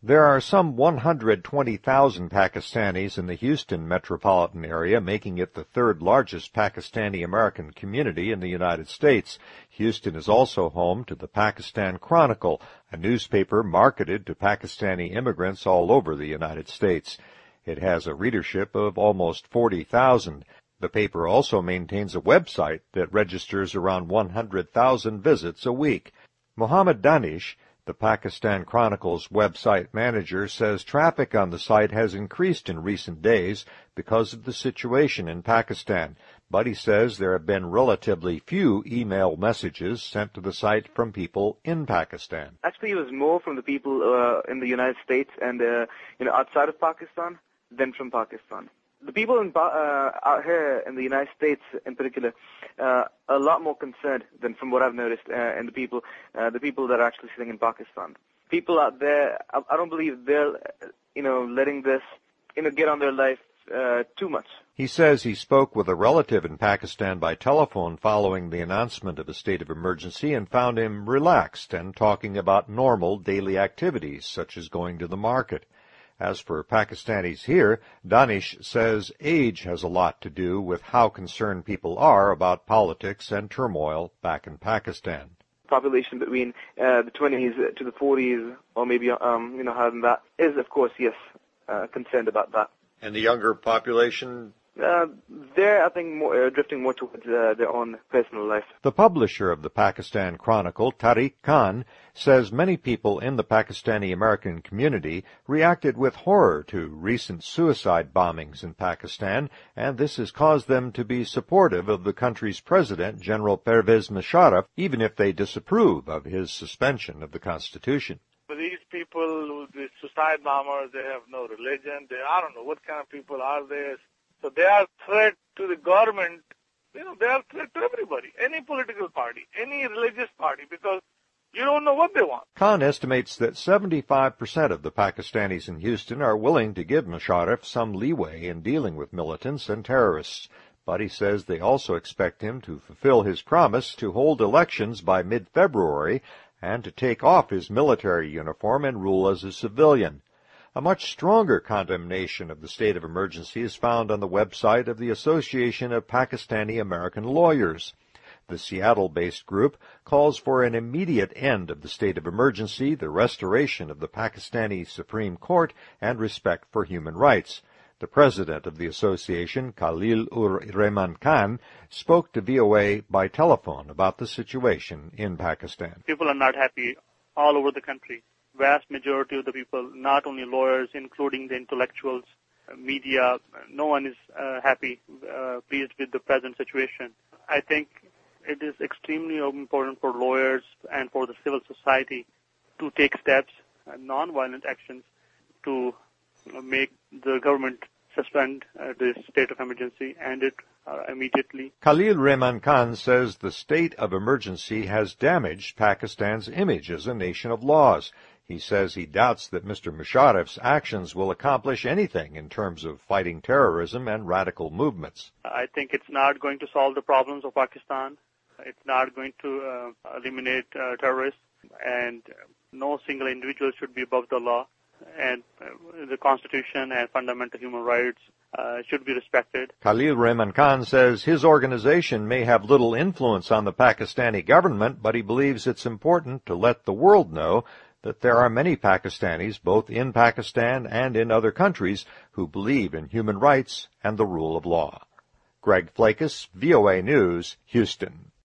There are some 120,000 Pakistanis in the Houston metropolitan area, making it the third largest Pakistani-American community in the United States. Houston is also home to the Pakistan Chronicle, a newspaper marketed to Pakistani immigrants all over the United States. It has a readership of almost 40,000. The paper also maintains a website that registers around 100,000 visits a week. Mohammed Danish, the Pakistan Chronicle's website manager, says traffic on the site has increased in recent days because of the situation in Pakistan, but he says there have been relatively few email messages sent to the site from people in Pakistan. Actually, it was more from the people in the United States and outside of Pakistan than from Pakistan. The people out here in the United States, in particular, are a lot more concerned than from what I've noticed in the people that are actually sitting in Pakistan. People out there, I don't believe they're, letting this, get on their life too much. He says he spoke with a relative in Pakistan by telephone following the announcement of a state of emergency and found him relaxed and talking about normal daily activities, such as going to the market. As for Pakistanis here, Danish says age has a lot to do with how concerned people are about politics and turmoil back in Pakistan. Population between the 20s to the 40s, or maybe higher than that, is, of course, yes, concerned about that. And the younger population? They're, I think, drifting more towards their own personal life. The publisher of the Pakistan Chronicle, Tariq Khan, says many people in the Pakistani-American community reacted with horror to recent suicide bombings in Pakistan, and this has caused them to be supportive of the country's president, General Pervez Musharraf, even if they disapprove of his suspension of the Constitution. For these people, the suicide bombers, they have no religion. I don't know what kind of people are they. So they are a threat to the government. They are a threat to everybody, any political party, any religious party, because you don't know what they want. Khan estimates that 75% of the Pakistanis in Houston are willing to give Musharraf some leeway in dealing with militants and terrorists, but he says they also expect him to fulfill his promise to hold elections by mid-February and to take off his military uniform and rule as a civilian. A much stronger condemnation of the state of emergency is found on the website of the Association of Pakistani American Lawyers. The Seattle-based group calls for an immediate end of the state of emergency, the restoration of the Pakistani Supreme Court, and respect for human rights. The president of the association, Khalil-ur-Rehman Khan, spoke to VOA by telephone about the situation in Pakistan. People are not happy all over the country. Vast majority of the people, not only lawyers, including the intellectuals, media, no one is happy, pleased with the present situation. I think it is extremely important for lawyers and for the civil society to take steps, non-violent actions, to make the government suspend the state of emergency and it immediately. Khalil-Rehman Khan says the state of emergency has damaged Pakistan's image as a nation of laws. He says he doubts that Mr. Musharraf's actions will accomplish anything in terms of fighting terrorism and radical movements. I think it's not going to solve the problems of Pakistan. It's not going to eliminate terrorists, and no single individual should be above the law. And the Constitution and fundamental human rights should be respected. Khalil-Rehman Khan says his organization may have little influence on the Pakistani government, but he believes it's important to let the world know that there are many Pakistanis, both in Pakistan and in other countries, who believe in human rights and the rule of law. Greg Flakus, VOA News, Houston.